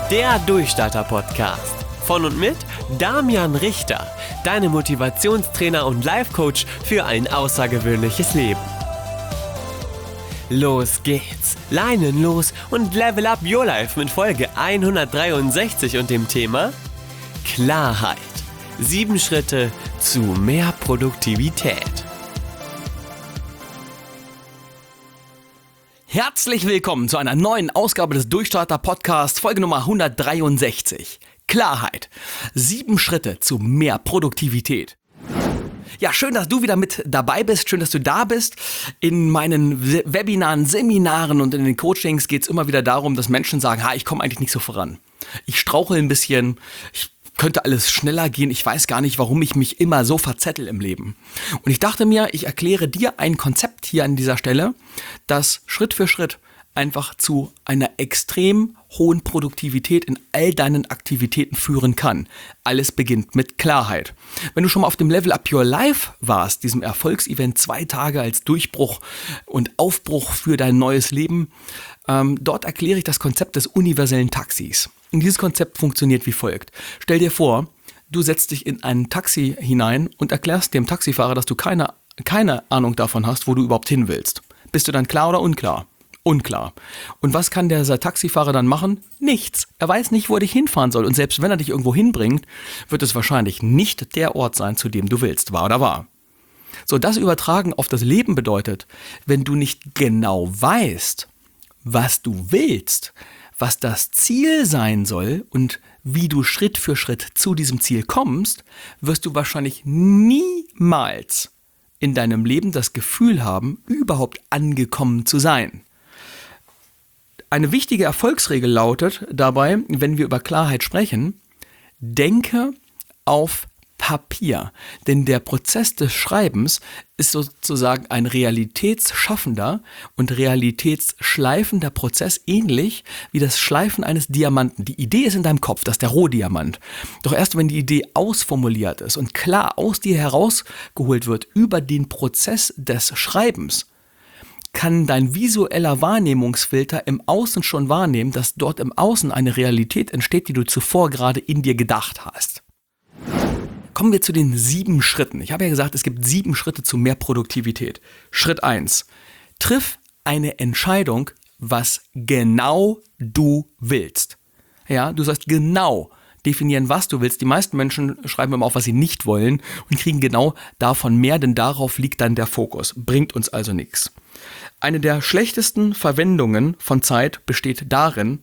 Der Durchstarter-Podcast. Von und mit Damian Richter, deinem Motivationstrainer und Life-Coach für ein außergewöhnliches Leben. Los geht's, Leinen los und level up your life mit Folge 163 und dem Thema Klarheit. 7 Schritte zu mehr Produktivität. Herzlich willkommen zu einer neuen Ausgabe des Durchstarter-Podcasts, Folge Nummer 163. Klarheit. 7 Schritte zu mehr Produktivität. Ja, schön, dass du wieder mit dabei bist, schön, dass du da bist. In meinen Webinaren, Seminaren und in den Coachings geht es immer wieder darum, dass Menschen sagen, ich komme eigentlich nicht so voran. Ich strauchle ein bisschen, ich könnte alles schneller gehen, ich weiß gar nicht, warum ich mich immer so verzettel im Leben. Und ich dachte mir, ich erkläre dir ein Konzept hier an dieser Stelle, das Schritt für Schritt einfach zu einer extrem hohen Produktivität in all deinen Aktivitäten führen kann. Alles beginnt mit Klarheit. Wenn du schon mal auf dem Level Up Your Life warst, diesem Erfolgsevent 2 Tage als Durchbruch und Aufbruch für dein neues Leben, dort erkläre ich das Konzept des universellen Taxis. Und dieses Konzept funktioniert wie folgt. Stell dir vor, du setzt dich in ein Taxi hinein und erklärst dem Taxifahrer, dass du keine Ahnung davon hast, wo du überhaupt hin willst. Bist du dann klar oder unklar? Unklar. Und was kann dieser Taxifahrer dann machen? Nichts. Er weiß nicht, wo er dich hinfahren soll. Und selbst wenn er dich irgendwo hinbringt, wird es wahrscheinlich nicht der Ort sein, zu dem du willst. Wahr oder wahr? So, das Übertragen auf das Leben bedeutet, wenn du nicht genau weißt, was du willst, was das Ziel sein soll und wie du Schritt für Schritt zu diesem Ziel kommst, wirst du wahrscheinlich niemals in deinem Leben das Gefühl haben, überhaupt angekommen zu sein. Eine wichtige Erfolgsregel lautet dabei, wenn wir über Klarheit sprechen, denke auf Papier. Denn der Prozess des Schreibens ist sozusagen ein realitätsschaffender und realitätsschleifender Prozess, ähnlich wie das Schleifen eines Diamanten. Die Idee ist in deinem Kopf, das ist der Rohdiamant. Doch erst wenn die Idee ausformuliert ist und klar aus dir herausgeholt wird über den Prozess des Schreibens, kann dein visueller Wahrnehmungsfilter im Außen schon wahrnehmen, dass dort im Außen eine Realität entsteht, die du zuvor gerade in dir gedacht hast. Kommen wir zu den 7 Schritten. Ich habe ja gesagt, es gibt 7 Schritte zu mehr Produktivität. Schritt 1. Triff eine Entscheidung, was genau du willst. Ja, du sollst genau definieren, was du willst. Die meisten Menschen schreiben immer auf, was sie nicht wollen und kriegen genau davon mehr, denn darauf liegt dann der Fokus. Bringt uns also nichts. Eine der schlechtesten Verwendungen von Zeit besteht darin,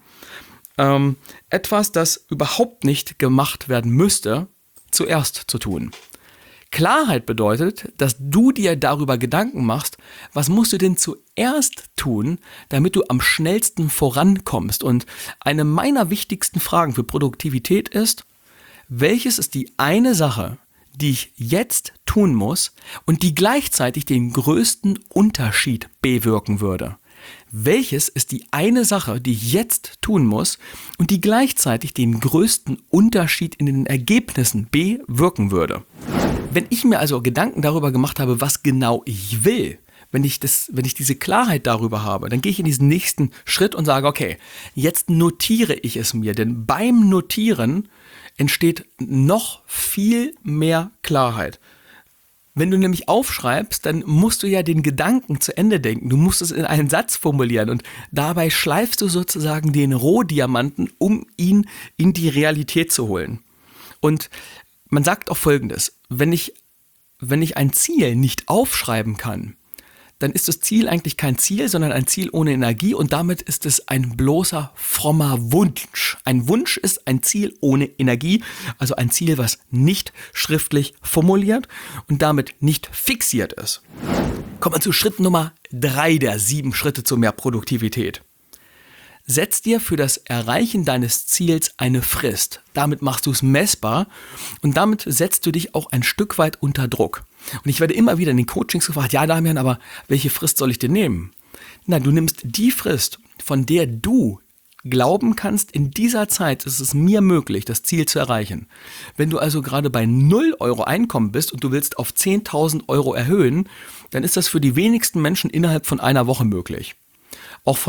etwas, das überhaupt nicht gemacht werden müsste, zuerst zu tun. Klarheit bedeutet, dass du dir darüber Gedanken machst, was musst du denn zuerst tun, damit du am schnellsten vorankommst. Und eine meiner wichtigsten Fragen für Produktivität ist, welches ist die eine Sache, die ich jetzt tun muss und die gleichzeitig den größten Unterschied bewirken würde? Welches ist die eine Sache, die ich jetzt tun muss und die gleichzeitig den größten Unterschied in den Ergebnissen bewirken würde? Wenn ich mir also Gedanken darüber gemacht habe, was genau ich will, wenn ich diese Klarheit darüber habe, dann gehe ich in diesen nächsten Schritt und sage, okay, jetzt notiere ich es mir, denn beim Notieren entsteht noch viel mehr Klarheit. Wenn du nämlich aufschreibst, dann musst du ja den Gedanken zu Ende denken. Du musst es in einen Satz formulieren und dabei schleifst du sozusagen den Rohdiamanten, um ihn in die Realität zu holen. Und man sagt auch Folgendes, wenn ich ein Ziel nicht aufschreiben kann, dann ist das Ziel eigentlich kein Ziel, sondern ein Ziel ohne Energie und damit ist es ein bloßer frommer Wunsch. Ein Wunsch ist ein Ziel ohne Energie, also ein Ziel, was nicht schriftlich formuliert und damit nicht fixiert ist. Kommen wir zu Schritt Nummer 3 der 7 Schritte zu mehr Produktivität. Setz dir für das Erreichen deines Ziels eine Frist. Damit machst du es messbar und damit setzt du dich auch ein Stück weit unter Druck. Und ich werde immer wieder in den Coachings gefragt, ja Damian, aber welche Frist soll ich denn nehmen? Na, du nimmst die Frist, von der du glauben kannst, in dieser Zeit ist es mir möglich, das Ziel zu erreichen. Wenn du also gerade bei 0 Euro Einkommen bist und du willst auf 10.000 Euro erhöhen, dann ist das für die wenigsten Menschen innerhalb von einer Woche möglich. Auch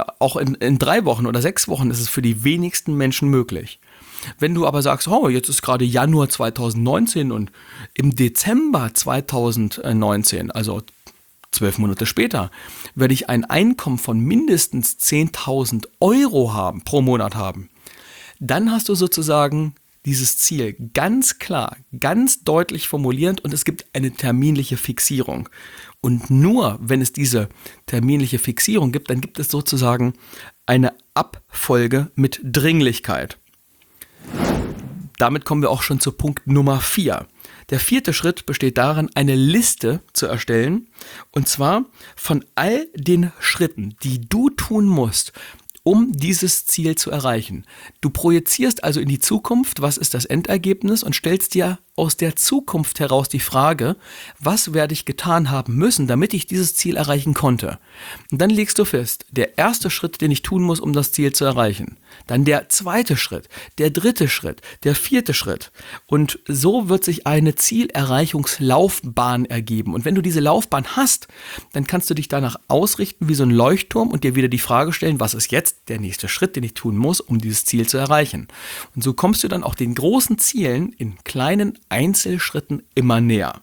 in 3 Wochen oder 6 Wochen ist es für die wenigsten Menschen möglich. Wenn du aber sagst, oh, jetzt ist gerade Januar 2019 und im Dezember 2019, also 12 Monate später, werde ich ein Einkommen von mindestens 10.000 Euro pro Monat haben, dann hast du sozusagen dieses Ziel ganz klar, ganz deutlich formulierend und es gibt eine terminliche Fixierung. Und nur wenn es diese terminliche Fixierung gibt, dann gibt es sozusagen eine Abfolge mit Dringlichkeit. Damit kommen wir auch schon zu Punkt Nummer 4. Der 4. Schritt besteht darin, eine Liste zu erstellen, und zwar von all den Schritten, die du tun musst, um dieses Ziel zu erreichen. Du projizierst also in die Zukunft, was ist das Endergebnis, und stellst dir aus der Zukunft heraus die Frage, was werde ich getan haben müssen, damit ich dieses Ziel erreichen konnte. Und dann legst du fest, der 1. Schritt, den ich tun muss, um das Ziel zu erreichen. Dann der 2. Schritt, der 3. Schritt, der 4. Schritt. Und so wird sich eine Zielerreichungslaufbahn ergeben. Und wenn du diese Laufbahn hast, dann kannst du dich danach ausrichten wie so ein Leuchtturm und dir wieder die Frage stellen, was ist jetzt der nächste Schritt, den ich tun muss, um dieses Ziel zu erreichen. Und so kommst du dann auch den großen Zielen in kleinen Einzelschritten immer näher.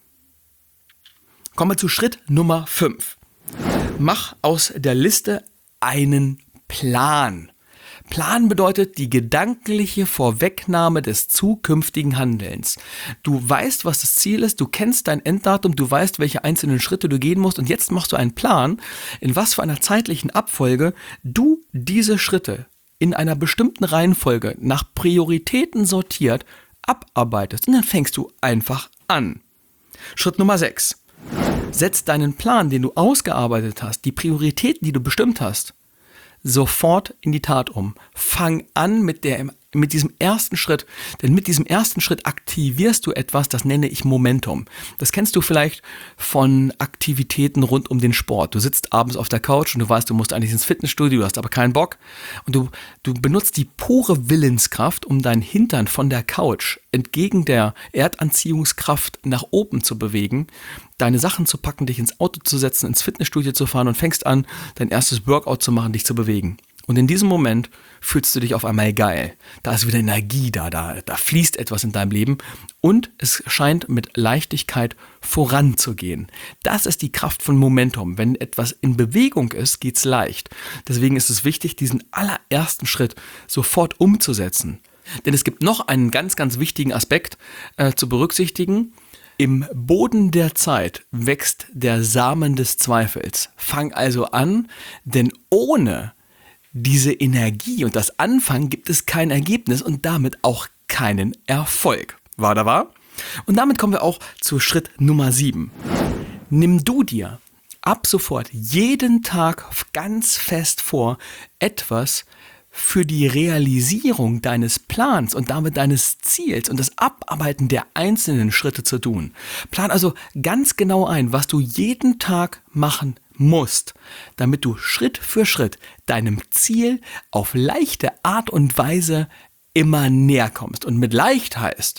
Kommen wir zu Schritt Nummer 5. Mach aus der Liste einen Plan. Plan bedeutet die gedankliche Vorwegnahme des zukünftigen Handelns. Du weißt, was das Ziel ist, du kennst dein Enddatum, du weißt, welche einzelnen Schritte du gehen musst und jetzt machst du einen Plan, in was für einer zeitlichen Abfolge du diese Schritte in einer bestimmten Reihenfolge nach Prioritäten sortiert abarbeitest. Und dann fängst du einfach an. Schritt Nummer 6. Setz deinen Plan, den du ausgearbeitet hast, die Prioritäten, die du bestimmt hast, sofort in die Tat um. Fang an mit diesem ersten Schritt, denn mit diesem ersten Schritt aktivierst du etwas, das nenne ich Momentum. Das kennst du vielleicht von Aktivitäten rund um den Sport. Du sitzt abends auf der Couch und du weißt, du musst eigentlich ins Fitnessstudio, du hast aber keinen Bock und du benutzt die pure Willenskraft, um deinen Hintern von der Couch entgegen der Erdanziehungskraft nach oben zu bewegen, deine Sachen zu packen, dich ins Auto zu setzen, ins Fitnessstudio zu fahren und fängst an, dein erstes Workout zu machen, dich zu bewegen. Und in diesem Moment fühlst du dich auf einmal geil. Da ist wieder Energie da fließt etwas in deinem Leben und es scheint mit Leichtigkeit voranzugehen. Das ist die Kraft von Momentum. Wenn etwas in Bewegung ist, geht's leicht. Deswegen ist es wichtig, diesen allerersten Schritt sofort umzusetzen. Denn es gibt noch einen ganz, ganz wichtigen Aspekt zu berücksichtigen. Im Boden der Zeit wächst der Samen des Zweifels. Fang also an, denn ohne diese Energie und das Anfangen gibt es kein Ergebnis und damit auch keinen Erfolg. War da wahr? Und damit kommen wir auch zu Schritt Nummer 7. Nimm du dir ab sofort jeden Tag ganz fest vor, etwas für die Realisierung deines Plans und damit deines Ziels und das Abarbeiten der einzelnen Schritte zu tun. Plan also ganz genau ein, was du jeden Tag machen musst, damit du Schritt für Schritt deinem Ziel auf leichte Art und Weise immer näher kommst. Und mit leicht heißt,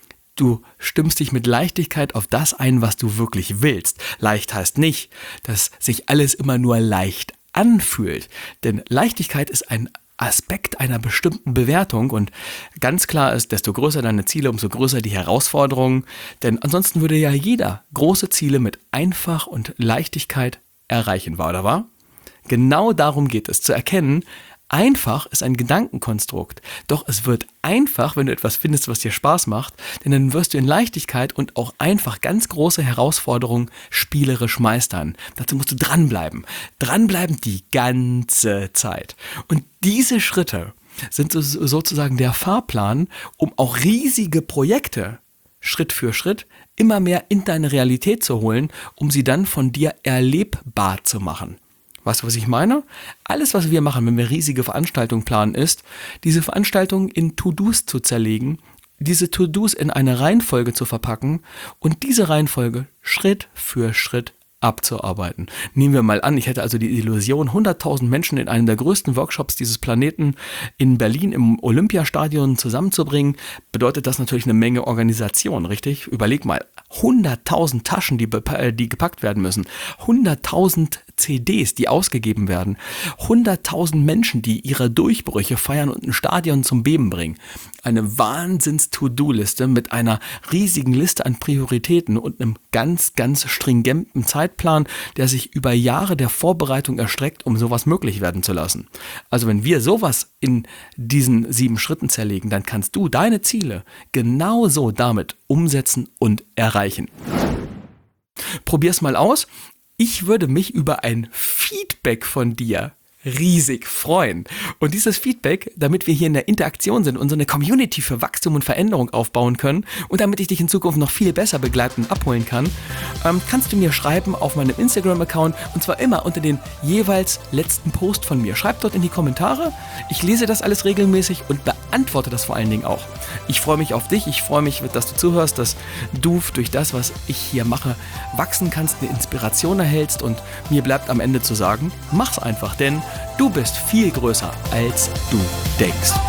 du stimmst dich mit Leichtigkeit auf das ein, was du wirklich willst. Leicht heißt nicht, dass sich alles immer nur leicht anfühlt, denn Leichtigkeit ist ein Aspekt einer bestimmten Bewertung und ganz klar ist, desto größer deine Ziele, umso größer die Herausforderungen, denn ansonsten würde ja jeder große Ziele mit Einfach und Leichtigkeit erreichen, war oder war? Genau darum geht es, zu erkennen, einfach ist ein Gedankenkonstrukt, doch es wird einfach, wenn du etwas findest, was dir Spaß macht, denn dann wirst du in Leichtigkeit und auch einfach ganz große Herausforderungen spielerisch meistern. Dazu musst du dranbleiben die ganze Zeit. Und diese Schritte sind sozusagen der Fahrplan, um auch riesige Projekte Schritt für Schritt immer mehr in deine Realität zu holen, um sie dann von dir erlebbar zu machen. Weißt du, was ich meine? Alles, was wir machen, wenn wir riesige Veranstaltungen planen, ist, diese Veranstaltungen in To-Dos zu zerlegen, diese To-Dos in eine Reihenfolge zu verpacken und diese Reihenfolge Schritt für Schritt abzuarbeiten. Nehmen wir mal an, ich hätte also die Illusion, 100.000 Menschen in einem der größten Workshops dieses Planeten in Berlin im Olympiastadion zusammenzubringen, bedeutet das natürlich eine Menge Organisation, richtig? Überleg mal, 100.000 Taschen, die gepackt werden müssen, 100.000 CDs, die ausgegeben werden. 100.000 Menschen, die ihre Durchbrüche feiern und ein Stadion zum Beben bringen. Eine Wahnsinns-To-Do-Liste mit einer riesigen Liste an Prioritäten und einem ganz, ganz stringenten Zeitplan, der sich über Jahre der Vorbereitung erstreckt, um sowas möglich werden zu lassen. Also wenn wir sowas in diesen 7 Schritten zerlegen, dann kannst du deine Ziele genauso damit umsetzen und erreichen. Probier's mal aus. Ich würde mich über ein Feedback von dir riesig freuen. Und dieses Feedback, damit wir hier in der Interaktion sind und so eine Community für Wachstum und Veränderung aufbauen können und damit ich dich in Zukunft noch viel besser begleiten und abholen kann, kannst du mir schreiben auf meinem Instagram-Account und zwar immer unter den jeweils letzten Post von mir. Schreib dort in die Kommentare. Ich lese das alles regelmäßig und beantworte das vor allen Dingen auch. Ich freue mich auf dich. Ich freue mich, dass du zuhörst, dass du durch das, was ich hier mache, wachsen kannst, eine Inspiration erhältst und mir bleibt am Ende zu sagen, mach's einfach, denn du bist viel größer, als du denkst.